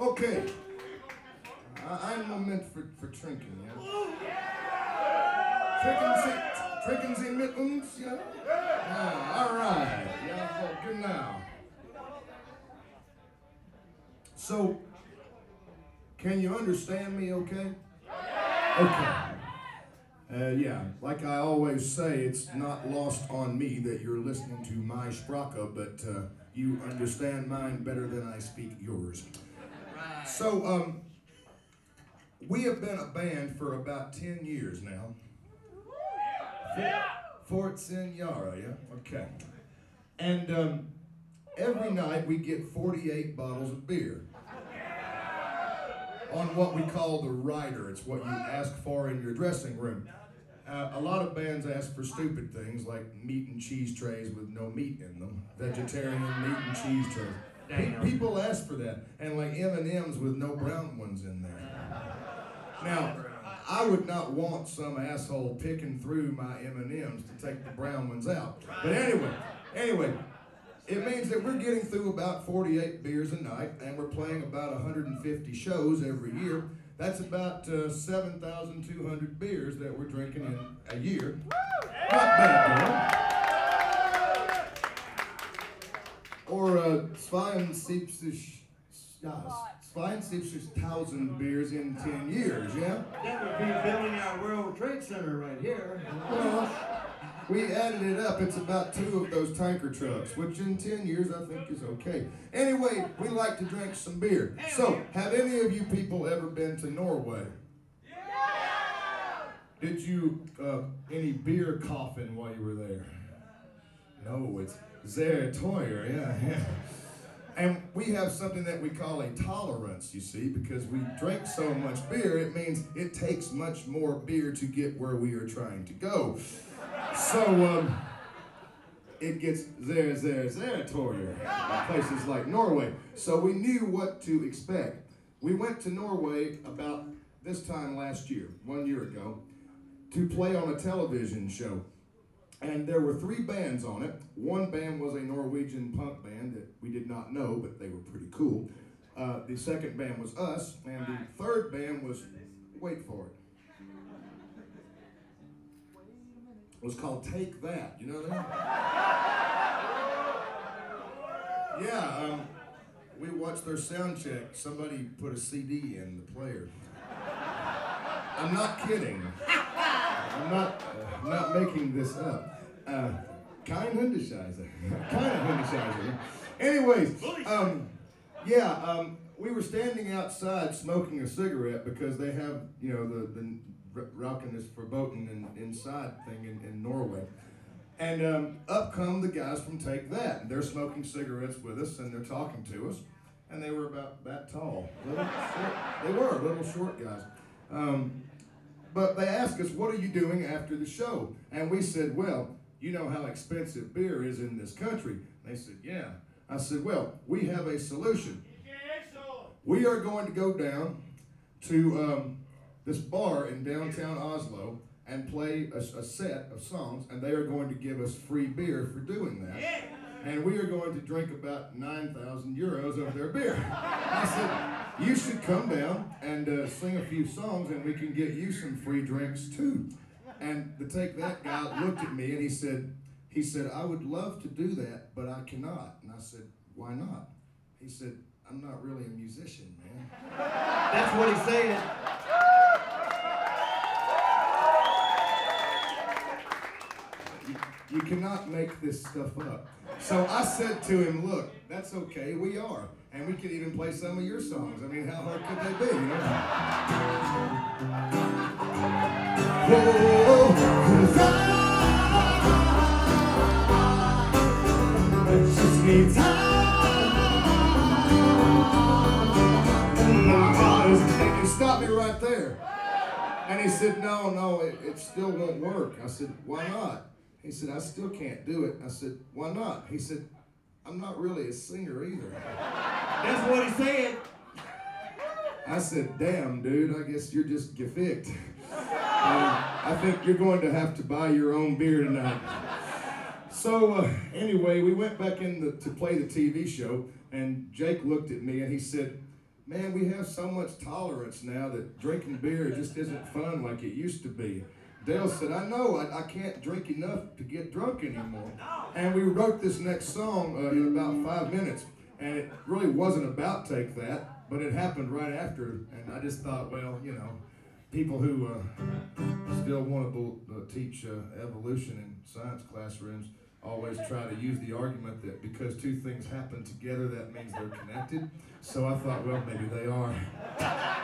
Okay. I'm not meant for drinking, yeah? Drinking the mittens, yeah? Yeah, all right. Yeah, well, good now. So, can you understand me okay? Okay. Yeah, like I always say, it's not lost on me that you're listening to my spraka, but you understand mine better than I speak yours. So, we have been a band for about 10 years now. Fort Senora, yeah? Okay. And every night we get 48 bottles of beer on what we call the rider. It's what you ask for in your dressing room. A lot of bands ask for stupid things like meat and cheese trays with no meat in them, vegetarian meat and cheese trays. People ask for that, and like M&Ms with no brown ones in there. Now, I would not want some asshole picking through my M&Ms to take the brown ones out. But anyway, it means that we're getting through about 48 beers a night, and we're playing about 150 shows every year. That's about 7,200 beers that we're drinking in a year. Not bad, though. Or 72,000 beers in 10 years, yeah? That would be building our World Trade Center right here. Well, we added it up. It's about 2 of those tanker trucks, which in 10 years I think is okay. Anyway, we like to drink some beer. So, have any of you people ever been to Norway? Yeah! Did you, any beer coughing while you were there? No, it's Zeratoyer, yeah. And we have something that we call a tolerance, you see, because we drink so much beer, it means it takes much more beer to get where we are trying to go. So, it gets Zeratoyer in places like Norway. So we knew what to expect. We went to Norway about this time last year, 1 year ago, to play on a television show. And there were 3 bands on it. One band was a Norwegian punk band that we did not know, but they were pretty cool. The second band was us, and the third band was, wait for it, was called Take That. You know that? Yeah, we watched their sound check. Somebody put a CD in the player. I'm not kidding. I'm not making this up. Kein Hundescheiße. Kind of Hundescheiße. Anyways, we were standing outside smoking a cigarette because they have, you know, the Rauchen is verboten inside thing in Norway. And up come the guys from Take That. And they're smoking cigarettes with us, and they're talking to us. And they were about that tall. They were little short guys. But they asked us, what are you doing after the show? And we said, well, you know how expensive beer is in this country. And they said, yeah. I said, well, we have a solution. We are going to go down to this bar in downtown Oslo and play a set of songs, and they are going to give us free beer for doing that. Yeah. And we are going to drink about 9,000 euros of their beer. I said, you should come down and sing a few songs, and we can get you some free drinks too. And the Take That guy looked at me and he said, I would love to do that, but I cannot. And I said, why not? He said, I'm not really a musician, man. That's what he said. You cannot make this stuff up. So I said to him, look, that's okay, we are. And we could even play some of your songs. I mean, how hard could they be, you know? Oh, 'cause I just need time. And he stopped me right there. And he said, no, it still won't work. I said, why not? He said, I still can't do it. I said, why not? He said, I'm not really a singer either. That's what he said. I said, damn, dude, I guess you're just geficked. I think you're going to have to buy your own beer tonight. So anyway, we went back in to play the TV show, and Jake looked at me and he said, man, we have so much tolerance now that drinking beer just isn't fun like it used to be. Dale said, I know, I can't drink enough to get drunk anymore. And we wrote this next song in about 5 minutes. And it really wasn't about Take That, but it happened right after. And I just thought, well, you know, people who still want to teach evolution in science classrooms always try to use the argument that because two things happen together, that means they're connected. So I thought, well, maybe they are.